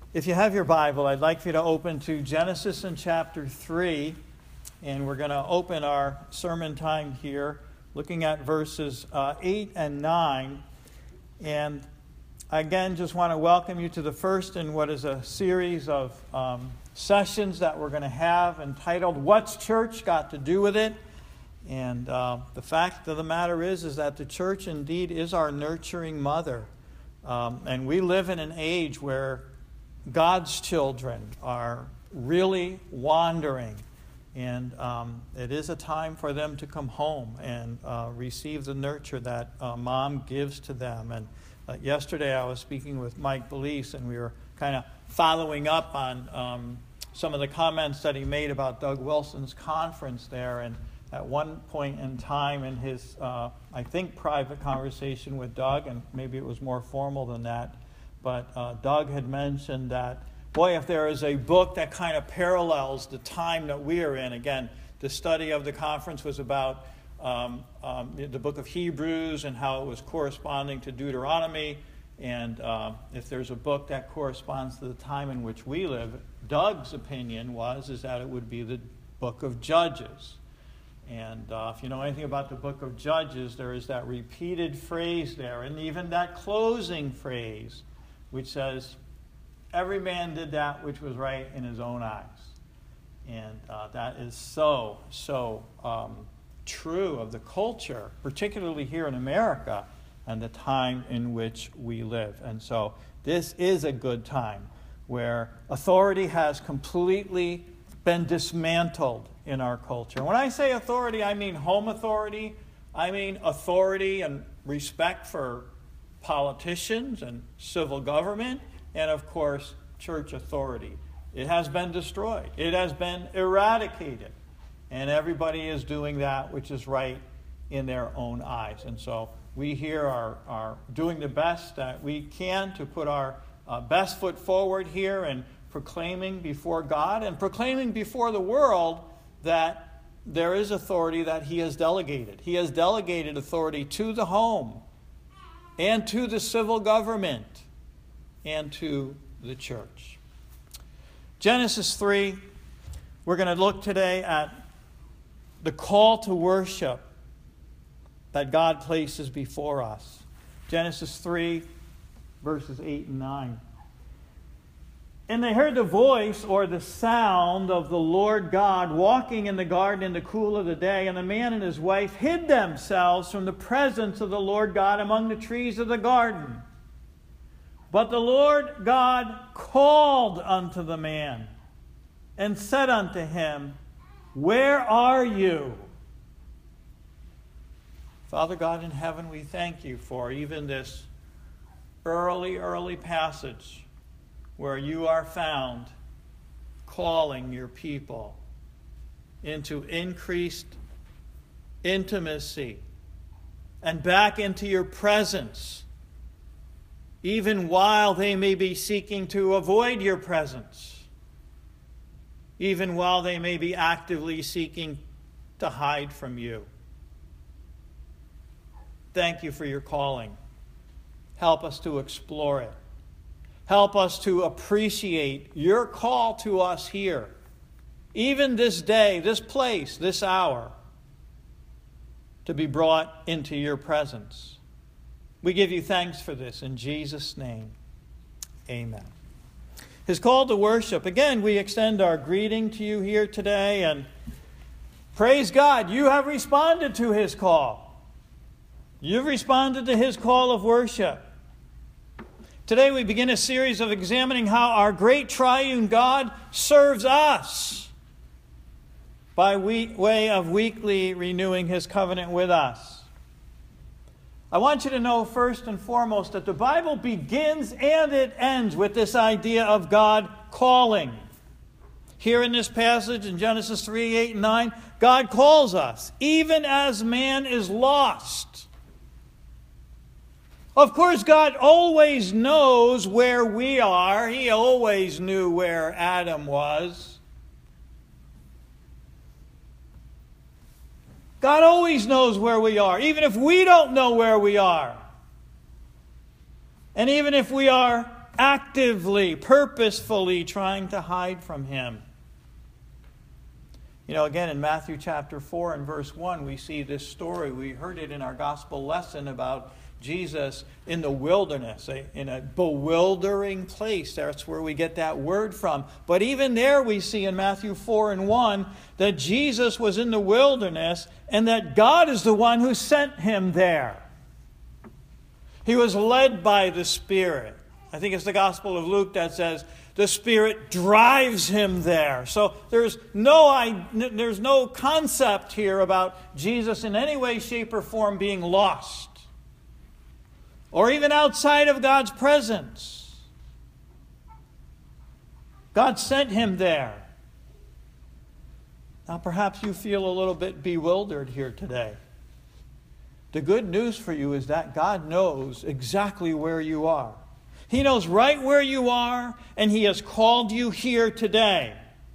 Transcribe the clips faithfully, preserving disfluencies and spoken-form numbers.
If you have your Bible, I'd like for you to open to Genesis in chapter three, and we're going to open our sermon time here looking at verses uh, eight and nine. And again, just want to welcome you to the first in what is a series of um, sessions that we're going to have entitled, What's Church Got to Do with It? And uh, the fact of the matter is, is that the church indeed is our nurturing mother. Um, and we live in an age where God's children are really wandering, and um, it is a time for them to come home and uh, receive the nurture that uh, mom gives to them. And uh, yesterday I was speaking with Mike Belize, and we were kind of following up on um, some of the comments that he made about Doug Wilson's conference there. And at one point in time in his, uh, I think, private conversation with Doug, and maybe it was more formal than that, but uh, Doug had mentioned that, boy, if there is a book that kind of parallels the time that we are in, again, the study of the conference was about um, um, the book of Hebrews and how it was corresponding to Deuteronomy. And uh, if there's a book that corresponds to the time in which we live, Doug's opinion was is that it would be the book of Judges. And uh, if you know anything about the book of Judges, there is that repeated phrase there, and even that closing phrase, which says, every man did that which was right in his own eyes. And uh, that is so, so um, true of the culture, particularly here in America, and the time in which we live. And so this is a good time where authority has completely been dismantled in our culture. When I say authority, I mean home authority. I mean authority and respect for politicians and civil government, and of course, church authority. It has been destroyed. It has been eradicated. And everybody is doing that which is right in their own eyes. And so we here are, are doing the best that we can to put our uh, best foot forward here and proclaiming before God and proclaiming before the world that there is authority that He has delegated. He has delegated authority to the home, and to the civil government, and to the church. Genesis three, we're going to look today at the call to worship that God places before us. Genesis three, verses eight and nine. And they heard the voice or the sound of the Lord God walking in the garden in the cool of the day, and the man and his wife hid themselves from the presence of the Lord God among the trees of the garden. But the Lord God called unto the man and said unto him, Where are you? Father God in heaven, we thank you for even this early, early passage where you are found calling your people into increased intimacy and back into your presence, even while they may be seeking to avoid your presence, even while they may be actively seeking to hide from you. Thank you for your calling. Help us to explore it. Help us to appreciate your call to us here, even this day, this place, this hour, to be brought into your presence. We give you thanks for this in Jesus' name. Amen. His call to worship. Again, we extend our greeting to you here today, and praise God, you have responded to his call. You've responded to his call of worship. Today we begin a series of examining how our great triune God serves us by way of weekly renewing his covenant with us. I want you to know first and foremost that the Bible begins and it ends with this idea of God calling. Here in this passage in Genesis three, eight, and nine, God calls us, even as man is lost. Of course, God always knows where we are. He always knew where Adam was. God always knows where we are, even if we don't know where we are. And even if we are actively, purposefully trying to hide from him. You know, again, in Matthew chapter four and verse one, we see this story. We heard it in our gospel lesson about Jesus in the wilderness, in a bewildering place. That's where we get that word from. But even there we see in Matthew four and one that Jesus was in the wilderness and that God is the one who sent him there. He was led by the Spirit. I think it's the Gospel of Luke that says the Spirit drives him there. So there's no, there's no concept here about Jesus in any way, shape, or form being lost, or even outside of God's presence. God sent him there. Now perhaps you feel a little bit bewildered here today. The good news for you is that God knows exactly where you are. He knows right where you are, and He has called you here today.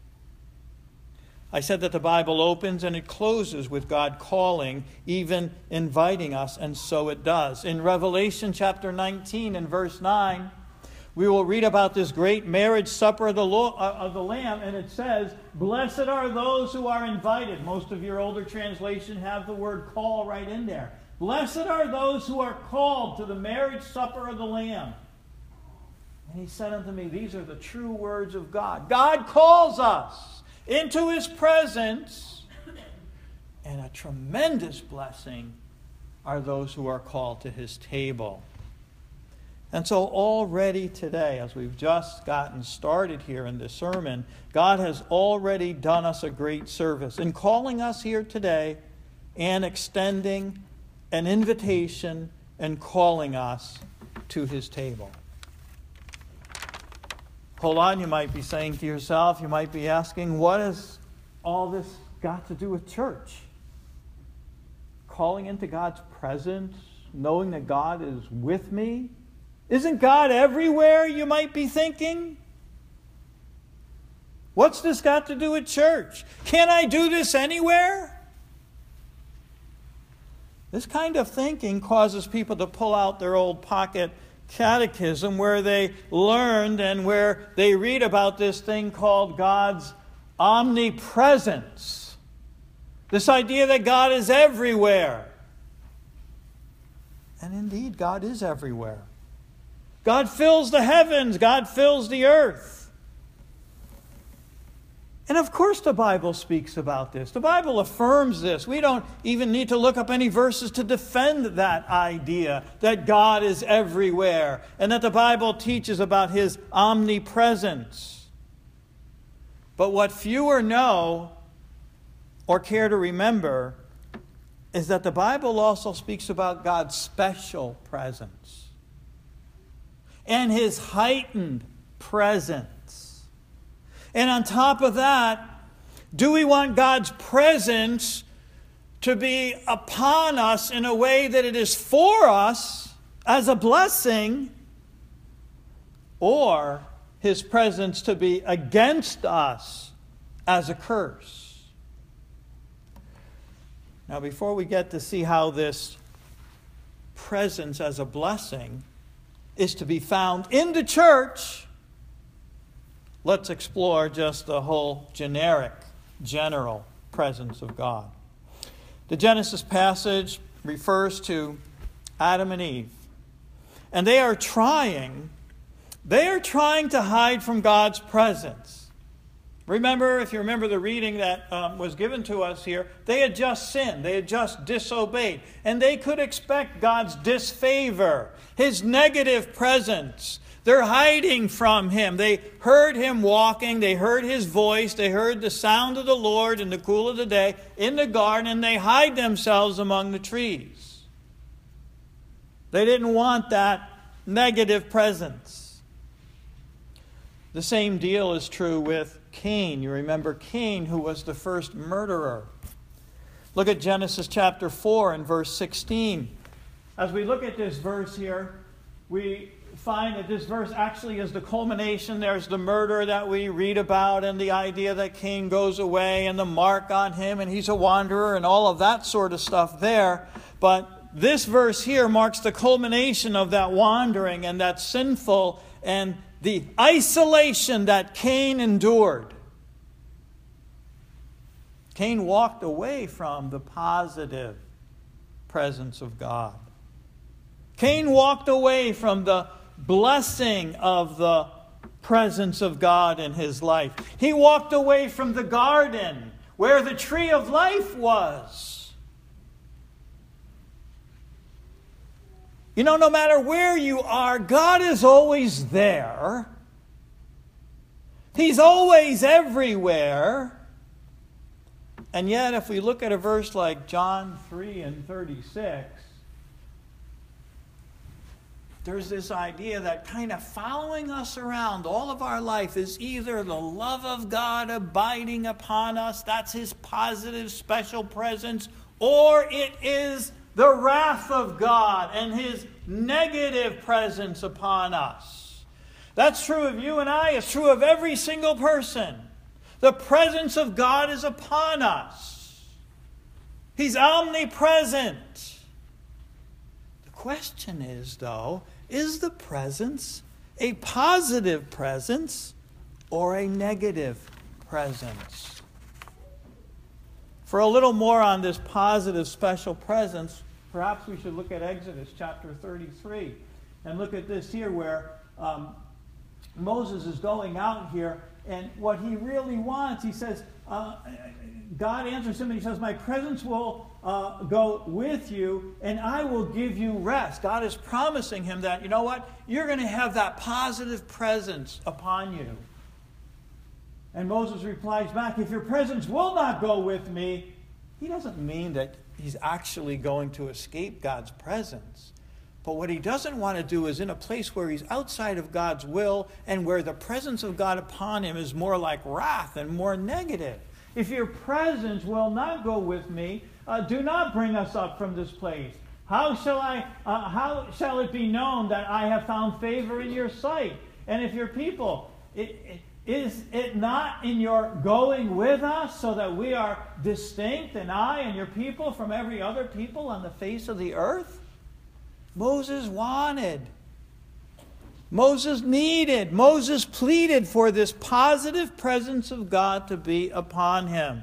I said that the Bible opens and it closes with God calling, even inviting us, and so it does. In Revelation chapter nineteen and verse nine, we will read about this great marriage supper of the, Lord, uh, of the Lamb, and it says, "Blessed are those who are invited." Most of your older translation have the word call right in there. Blessed are those who are called to the marriage supper of the Lamb. And he said unto me, these are the true words of God. God calls us into His presence, and a tremendous blessing are those who are called to His table. And so already today, as we've just gotten started here in this sermon, God has already done us a great service in calling us here today and extending an invitation and calling us to His table. Hold on, you might be saying to yourself, you might be asking, what has all this got to do with church? Calling into God's presence, knowing that God is with me? Isn't God everywhere, you might be thinking? What's this got to do with church? Can't I do this anywhere? This kind of thinking causes people to pull out their old pocket catechism where they learned and where they read about this thing called God's omnipresence. This idea that God is everywhere. And indeed, God is everywhere. God fills the heavens. God fills the earth. And of course the Bible speaks about this. The Bible affirms this. We don't even need to look up any verses to defend that idea that God is everywhere and that the Bible teaches about His omnipresence. But what fewer know or care to remember is that the Bible also speaks about God's special presence and His heightened presence. And on top of that, do we want God's presence to be upon us in a way that it is for us as a blessing, or His presence to be against us as a curse? Now, before we get to see how this presence as a blessing is to be found in the church, let's explore just the whole generic, general presence of God. The Genesis passage refers to Adam and Eve. And they are trying, they are trying to hide from God's presence. Remember, if you remember the reading that um, was given to us here, they had just sinned. They had just disobeyed. And they could expect God's disfavor, His negative presence. They're hiding from Him. They heard Him walking. They heard His voice. They heard the sound of the Lord in the cool of the day in the garden, and they hide themselves among the trees. They didn't want that negative presence. The same deal is true with Cain. You remember Cain, who was the first murderer. Look at Genesis chapter four and verse sixteen. As we look at this verse here, we find that this verse actually is the culmination. There's the murder that we read about and the idea that Cain goes away and the mark on him and he's a wanderer and all of that sort of stuff there. But this verse here marks the culmination of that wandering and that sinful and the isolation that Cain endured. Cain walked away from the positive presence of God. Cain walked away from the blessing of the presence of God in his life. He walked away from the garden where the tree of life was. You know, no matter where you are, God is always there. He's always everywhere. And yet, if we look at a verse like John three and thirty-six, there's this idea that kind of following us around all of our life is either the love of God abiding upon us, that's His positive special presence, or it is the wrath of God and His negative presence upon us. That's true of you and I. It's true of every single person. The presence of God is upon us. He's omnipresent. The question is, though, is the presence a positive presence or a negative presence? For a little more on this positive special presence, perhaps we should look at Exodus chapter thirty-three and look at this here where um, Moses is going out here, and what he really wants, he says, uh, God answers him and he says, my presence will uh, go with you and I will give you rest. God is promising him that, you know what, you're going to have that positive presence upon you. And Moses replies back, if your presence will not go with me, he doesn't mean that he's actually going to escape God's presence. But what he doesn't want to do is in a place where he's outside of God's will and where the presence of God upon him is more like wrath and more negative. If your presence will not go with me, uh, do not bring us up from this place. How shall I? Uh, how shall it be known that I have found favor in your sight? And if your people, it, it, is it not in your going with us so that we are distinct, and I and your people from every other people on the face of the earth? Moses wanted, Moses needed, Moses pleaded for this positive presence of God to be upon him.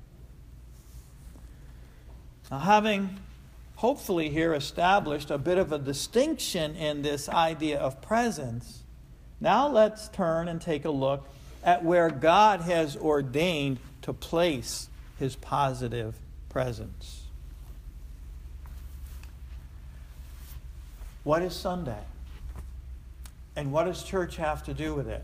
Now, having hopefully here established a bit of a distinction in this idea of presence, now let's turn and take a look at where God has ordained to place His positive presence. What is Sunday? And what does church have to do with it?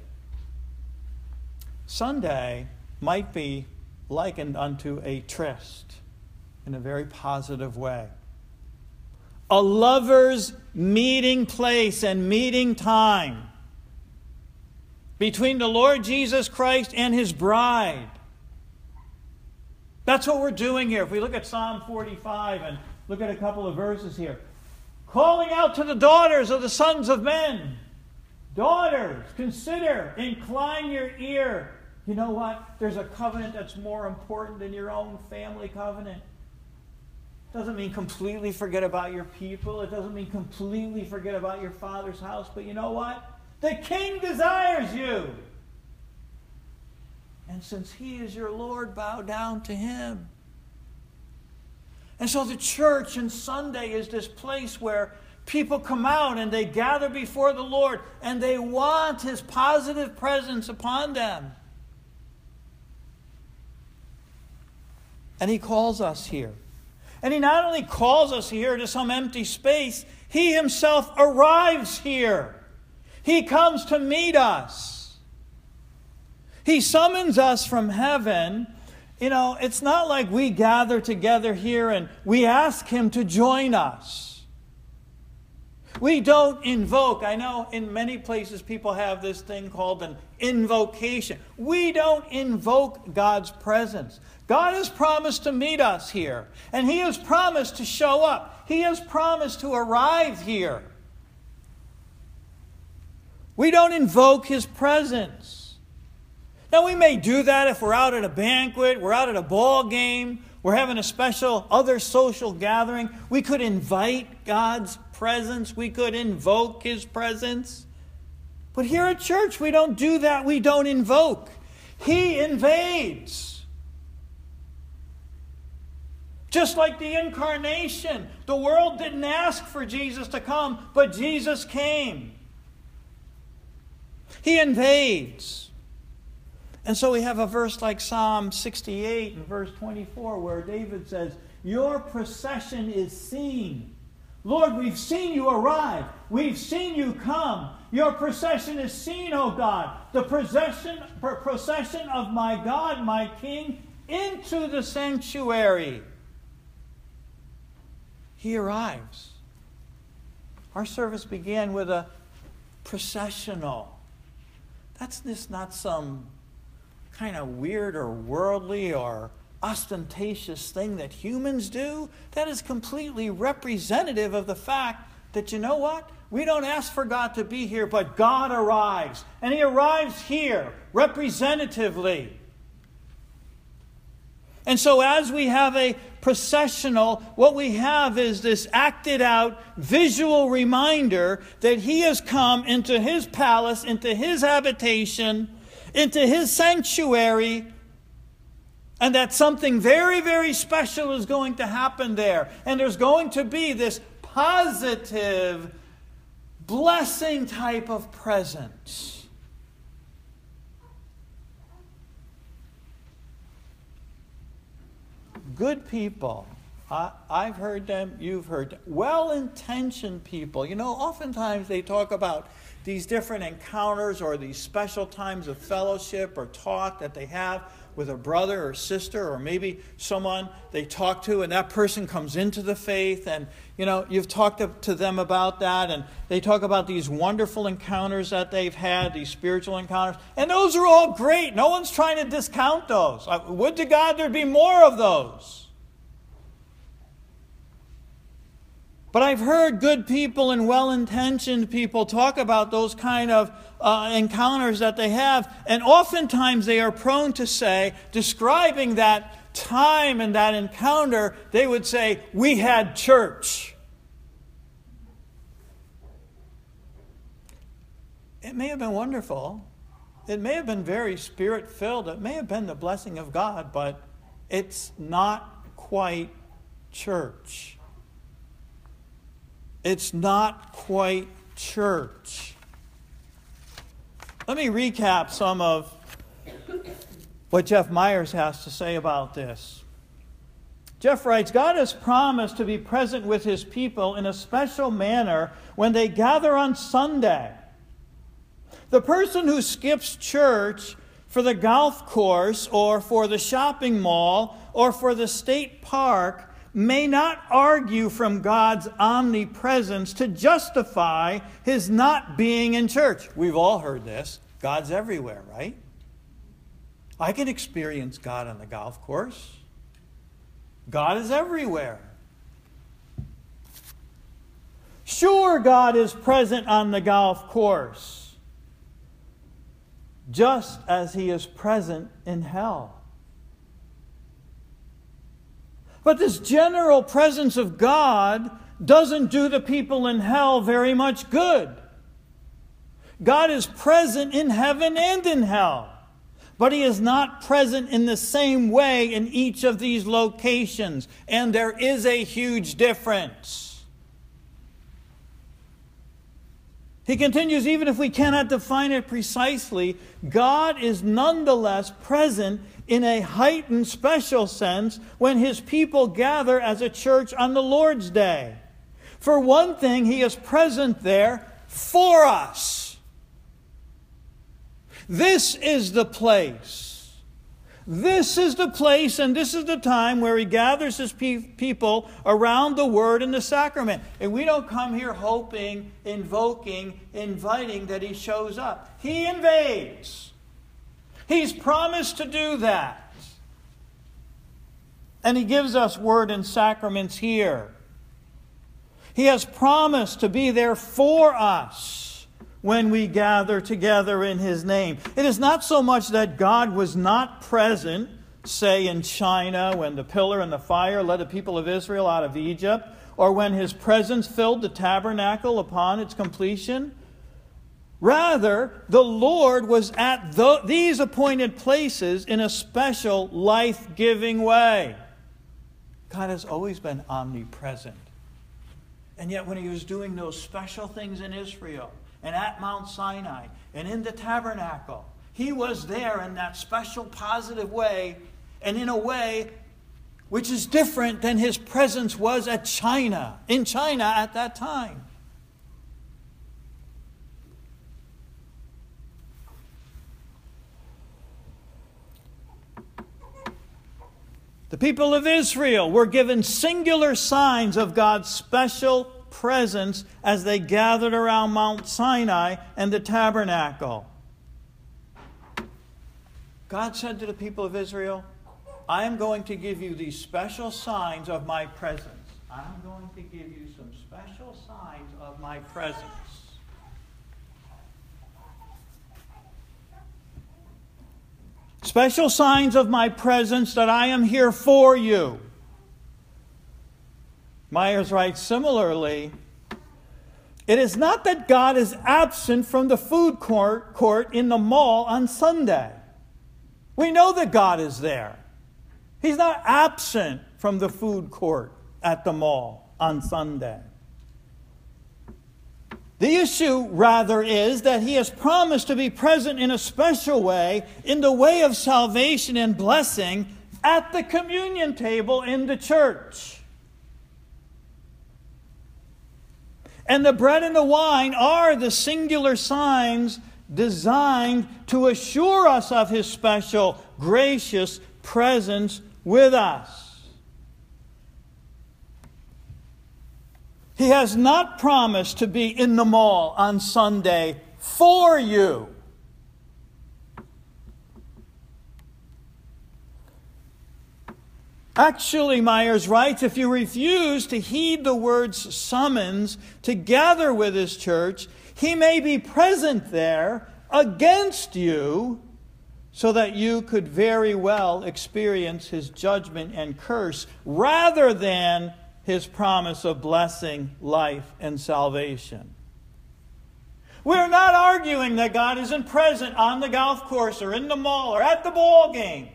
Sunday might be likened unto a tryst in a very positive way. A lover's meeting place and meeting time between the Lord Jesus Christ and His bride. That's what we're doing here. If we look at Psalm forty-five and look at a couple of verses here. Calling out to the daughters of the sons of men. Daughters, consider, incline your ear. You know what? There's a covenant that's more important than your own family covenant. Doesn't mean completely forget about your people. It doesn't mean completely forget about your father's house. But you know what? The King desires you. And since He is your Lord, bow down to Him. And so the church and Sunday is this place where people come out and they gather before the Lord and they want His positive presence upon them. And He calls us here. And He not only calls us here to some empty space, He Himself arrives here. He comes to meet us. He summons us from heaven. You know, it's not like we gather together here and we ask Him to join us. We don't invoke. I know in many places people have this thing called an invocation. We don't invoke God's presence. God has promised to meet us here. And He has promised to show up. He has promised to arrive here. We don't invoke His presence. Now, we may do that if we're out at a banquet, we're out at a ball game, we're having a special other social gathering, we could invite God's presence. We could invoke His presence. But here at church, we don't do that. We don't invoke. He invades. Just like the incarnation. The world didn't ask for Jesus to come, but Jesus came. He invades. And so we have a verse like Psalm sixty-eight and verse twenty-four where David says, your procession is seen. Lord, we've seen you arrive. We've seen you come. Your procession is seen, O God. The procession, procession of my God, my King, into the sanctuary. He arrives. Our service began with a processional. That's just not some kind of weird or worldly or ostentatious thing that humans do. That is completely representative of the fact that, you know what? We don't ask for God to be here, but God arrives. And He arrives here, representatively. And so as we have a processional, what we have is this acted out visual reminder that He has come into His palace, into His habitation, into His sanctuary, and that something very, very special is going to happen there. And there's going to be this positive, blessing type of presence. Good people. I, I've heard them, you've heard them. Well-intentioned people. You know, oftentimes they talk about these different encounters or these special times of fellowship or talk that they have with a brother or sister or maybe someone they talk to, and that person comes into the faith, and you know, you've talked to, to them about that, and they talk about these wonderful encounters that they've had, these spiritual encounters, and those are all great. No one's trying to discount those. Would to God there'd be more of those. But I've heard good people and well-intentioned people talk about those kind of uh, encounters that they have. And oftentimes they are prone to say, describing that time and that encounter, they would say, we had church. It may have been wonderful. It may have been very Spirit-filled. It may have been the blessing of God, but it's not quite church. It's not quite church. Let me recap some of what Jeff Myers has to say about this. Jeff writes, God has promised to be present with His people in a special manner when they gather on Sunday. The person who skips church for the golf course or for the shopping mall or for the state park may not argue from God's omnipresence to justify His not being in church. We've all heard this. God's everywhere, right? I can experience God on the golf course. God is everywhere. Sure, God is present on the golf course, just as He is present in hell. But this general presence of God doesn't do the people in hell very much good. God is present in heaven and in hell, but He is not present in the same way in each of these locations, and there is a huge difference. He continues, even if we cannot define it precisely, God is nonetheless present in a heightened special sense when His people gather as a church on the Lord's Day. For one thing, He is present there for us. This is the place. This is the place and this is the time where He gathers His pe- people around the Word and the sacrament. And we don't come here hoping, invoking, inviting that He shows up. He invades. He's promised to do that. And He gives us Word and sacraments here. He has promised to be there for us when we gather together in His name. It is not so much that God was not present say in China when the pillar and the fire led the people of Israel out of Egypt, or when his presence filled the tabernacle upon its completion. Rather, the Lord was at the, these appointed places in a special life-giving way. God has always been omnipresent. And yet when he was doing those special things in Israel, and at Mount Sinai, and in the tabernacle, he was there in that special positive way, and in a way which is different than his presence was at China, in China at that time. The people of Israel were given singular signs of God's special presence as they gathered around Mount Sinai and the tabernacle. God said to the people of Israel, I am going to give you these special signs of my presence. I'm going to give you some special signs of my presence. Special signs of my presence that I am here for you. Myers writes similarly, it is not that God is absent from the food court, court in the mall on Sunday. We know that God is there. He's not absent from the food court at the mall on Sunday. The issue, rather, is that he has promised to be present in a special way, in the way of salvation and blessing, at the communion table in the church. And the bread and the wine are the singular signs designed to assure us of his special, gracious presence with us. He has not promised to be in the mall on Sunday for you. Actually, Myers writes, if you refuse to heed the word's summons to gather with his church, he may be present there against you, so that you could very well experience his judgment and curse, rather than his promise of blessing, life, and salvation. We're not arguing that God isn't present on the golf course or in the mall or at the ball game.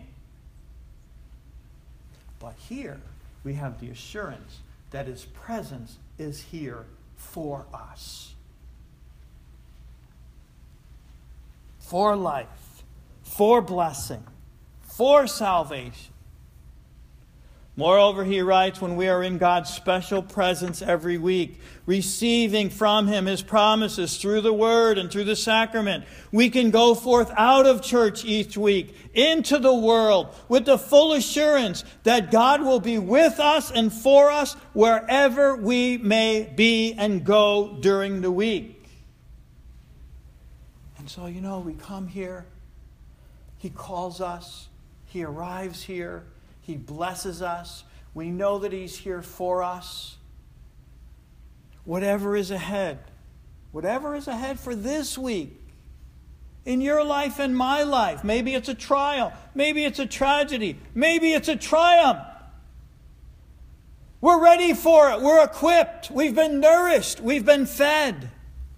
But here we have the assurance that his presence is here for us. For life, for blessing, for salvation. Moreover, he writes, when we are in God's special presence every week, receiving from him his promises through the word and through the sacrament, we can go forth out of church each week into the world with the full assurance that God will be with us and for us wherever we may be and go during the week. And so, you know, we come here, he calls us, he arrives here, he blesses us. We know that he's here for us. Whatever is ahead, whatever is ahead for this week, in your life and my life, maybe it's a trial, maybe it's a tragedy, maybe it's a triumph. We're ready for it. We're equipped. We've been nourished. We've been fed.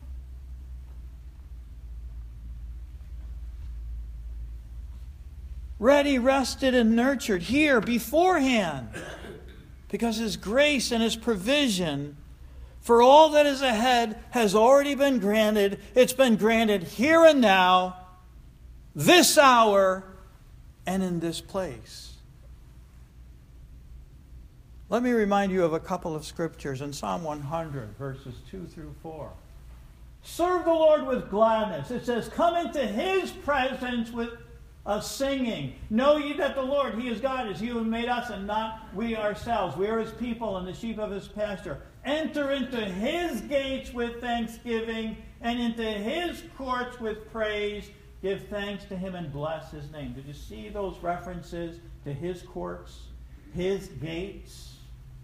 Ready, rested, and nurtured here beforehand. Because his grace and his provision for all that is ahead has already been granted. It's been granted here and now, this hour, and in this place. Let me remind you of a couple of scriptures in Psalm one hundred, verses two through four. Serve the Lord with gladness. It says, come into his presence with of singing. Know ye that the Lord, he is God, is he who made us and not we ourselves. We are his people and the sheep of his pasture. Enter into his gates with thanksgiving and into his courts with praise. Give thanks to him and bless his name. Did you see those references to his courts, his gates?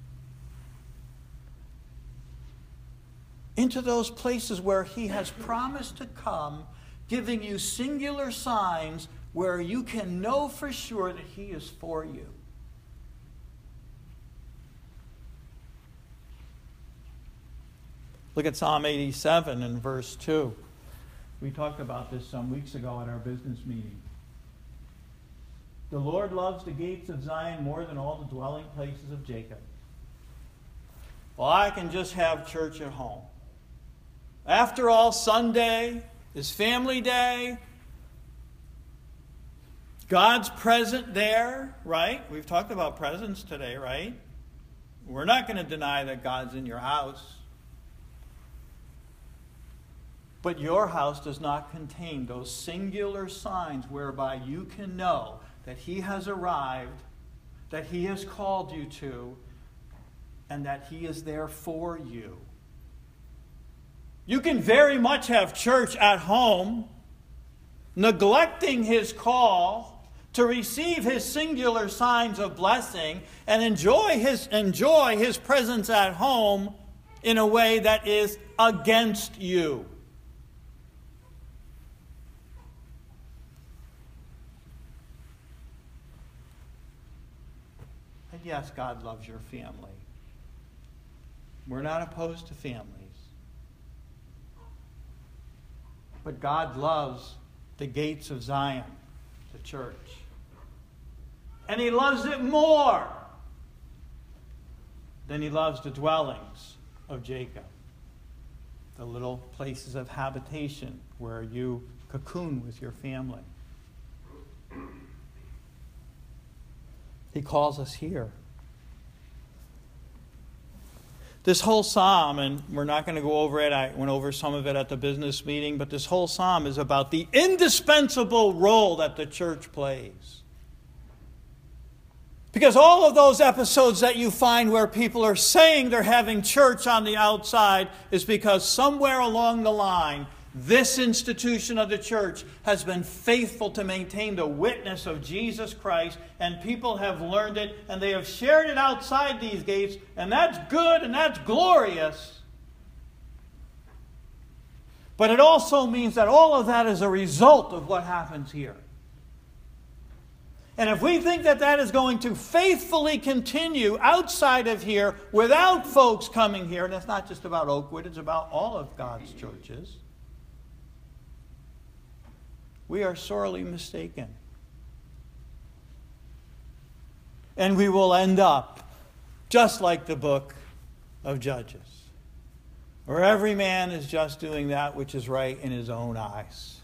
Into those places where he has promised to come, giving you singular signs where you can know for sure that He is for you. Look at Psalm eighty-seven and verse two. We talked about this some weeks ago at our business meeting. The Lord loves the gates of Zion more than all the dwelling places of Jacob. Well, I can just have church at home. After all, Sunday is family day. God's present there, right? We've talked about presence today, right? We're not going to deny that God's in your house. But your house does not contain those singular signs whereby you can know that He has arrived, that He has called you to, and that He is there for you. You can very much have church at home, neglecting His call to receive His singular signs of blessing and enjoy His, enjoy His presence at home in a way that is against you. And yes, God loves your family. We're not opposed to families. But God loves the gates of Zion, the church. And He loves it more than He loves the dwellings of Jacob, the little places of habitation where you cocoon with your family. He calls us here. This whole psalm, and we're not going to go over it, I went over some of it at the business meeting, but this whole psalm is about the indispensable role that the church plays. Because all of those episodes that you find where people are saying they're having church on the outside is because somewhere along the line, this institution of the church has been faithful to maintain the witness of Jesus Christ, and people have learned it, and they have shared it outside these gates, and that's good and that's glorious. But it also means that all of that is a result of what happens here. And if we think that that is going to faithfully continue outside of here without folks coming here, and it's not just about Oakwood, it's about all of God's churches, we are sorely mistaken. And we will end up just like the book of Judges, where every man is just doing that which is right in his own eyes.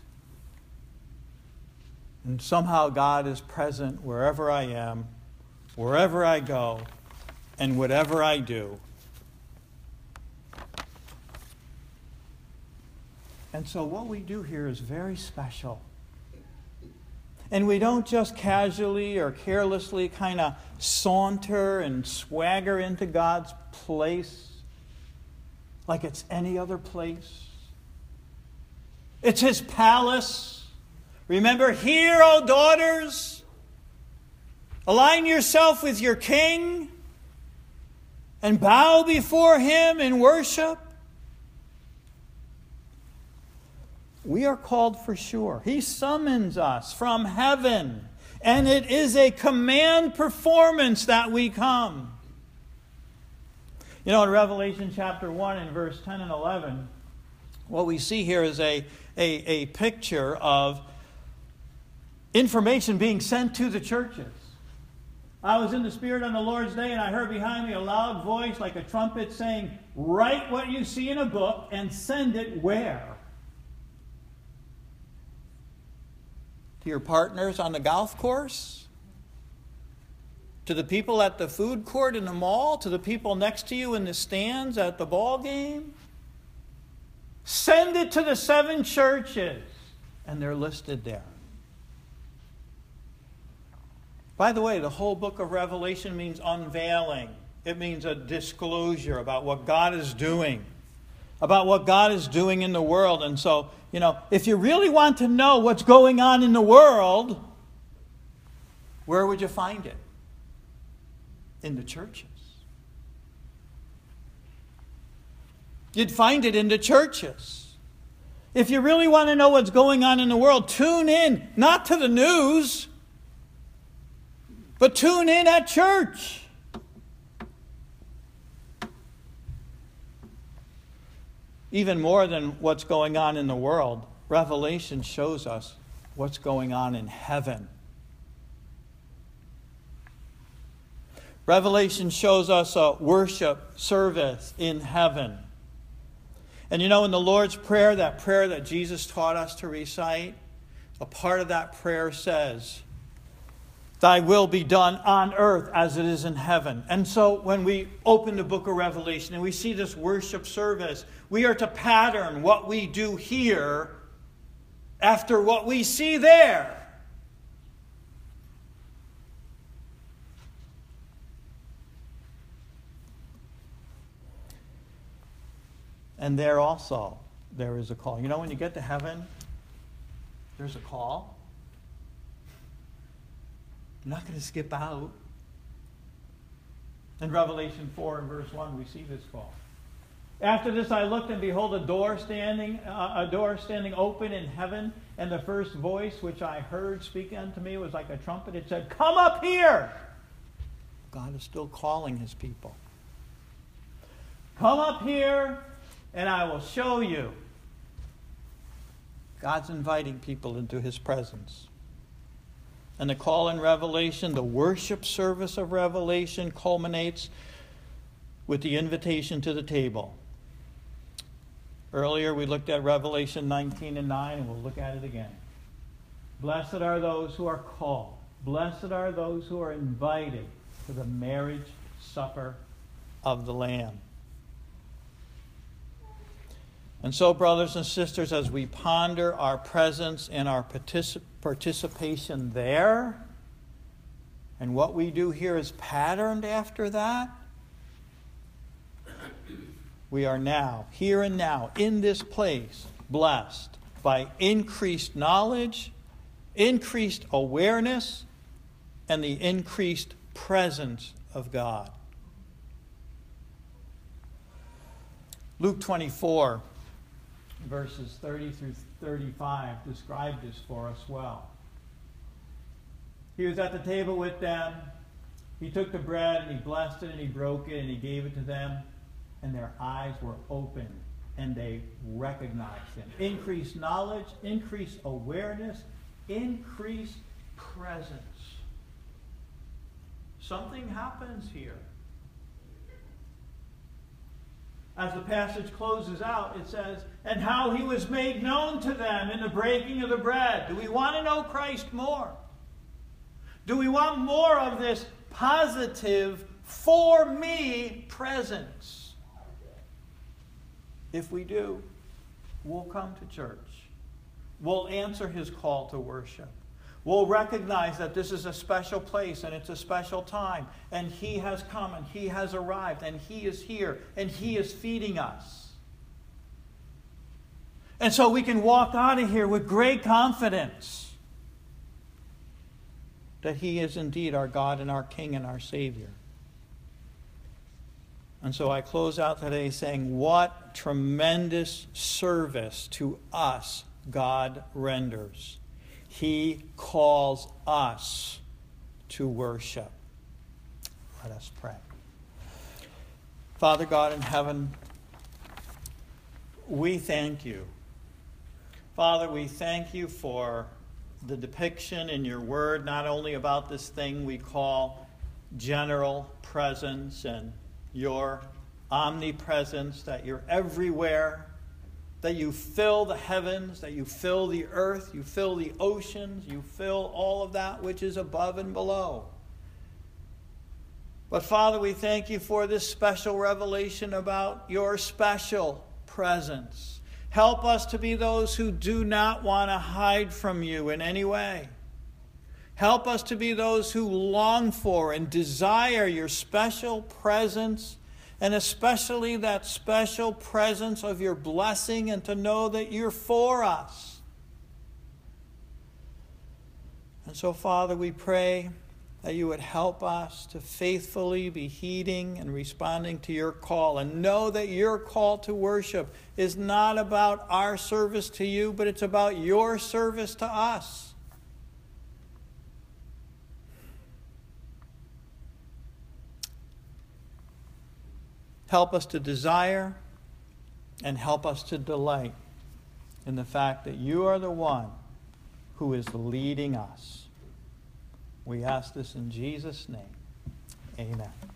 And somehow God is present wherever I am, wherever I go, and whatever I do. And so what we do here is very special. And we don't just casually or carelessly kind of saunter and swagger into God's place like it's any other place. It's His palace. Remember, hear, O daughters, align yourself with your King and bow before Him in worship. We are called for sure. He summons us from heaven, and it is a command performance that we come. You know, in Revelation chapter one and verse ten and eleven, what we see here is a, a, a picture of information being sent to the churches. I was in the Spirit on the Lord's day, and I heard behind me a loud voice like a trumpet saying, "Write what you see in a book and send it" where? To your partners on the golf course? To the people at the food court in the mall? To the people next to you in the stands at the ball game? Send it to the seven churches. And they're listed there. By the way, the whole book of Revelation means unveiling. It means a disclosure about what God is doing. About what God is doing in the world. And so, you know, if you really want to know what's going on in the world, where would you find it? In the churches. You'd find it in the churches. If you really want to know what's going on in the world, tune in, not to the news, but tune in at church. Even more than what's going on in the world, Revelation shows us what's going on in heaven. Revelation shows us a worship service in heaven. And you know, in the Lord's Prayer, that prayer that Jesus taught us to recite, a part of that prayer says, "Thy will be done on earth as it is in heaven." And so when we open the book of Revelation and we see this worship service, we are to pattern what we do here after what we see there. And there also, there is a call. You know, when you get to heaven, there's a call. You're not going to skip out. In Revelation four and verse one, we see this call. "After this I looked, and behold, a door standing, uh, a door standing open in heaven, and the first voice which I heard speaking unto me was like a trumpet. It said, 'Come up here!'" God is still calling his people. "Come up here, and I will show you." God's inviting people into his presence. And the call in Revelation, the worship service of Revelation, culminates with the invitation to the table. Earlier we looked at Revelation nineteen and nine, and we'll look at it again. "Blessed are those who are called. Blessed are those who are invited to the marriage supper of the Lamb." And so, brothers and sisters, as we ponder our presence and our particip- participation there, and what we do here is patterned after that, we are now, here and now, in this place, blessed by increased knowledge, increased awareness, and the increased presence of God. Luke twenty-four, verses thirty through thirty-five describe this for us well. "He was at the table with them. He took the bread and he blessed it and he broke it and he gave it to them. And their eyes were opened and they recognized him." Increased knowledge, increased awareness, increased presence. Something happens here. As the passage closes out, it says, "And how he was made known to them in the breaking of the bread." Do we want to know Christ more? Do we want more of this positive, for me presence? If we do, we'll come to church. We'll answer his call to worship. We'll recognize that this is a special place and it's a special time. And he has come and he has arrived and he is here and he is feeding us. And so we can walk out of here with great confidence that he is indeed our God and our King and our Savior. And so I close out today saying, what tremendous service to us God renders. He calls us to worship. Let us pray. Father God in heaven, we thank you. Father, we thank you for the depiction in your word, not only about this thing we call general presence and your omnipresence, that you're everywhere, that you fill the heavens, that you fill the earth, you fill the oceans, you fill all of that which is above and below. But Father, we thank you for this special revelation about your special presence. Help us to be those who do not want to hide from you in any way. Help us to be those who long for and desire your special presence, and especially that special presence of your blessing, and to know that you're for us. And so, Father, we pray that you would help us to faithfully be heeding and responding to your call, and know that your call to worship is not about our service to you, but it's about your service to us. Help us to desire and help us to delight in the fact that you are the one who is leading us. We ask this in Jesus' name. Amen.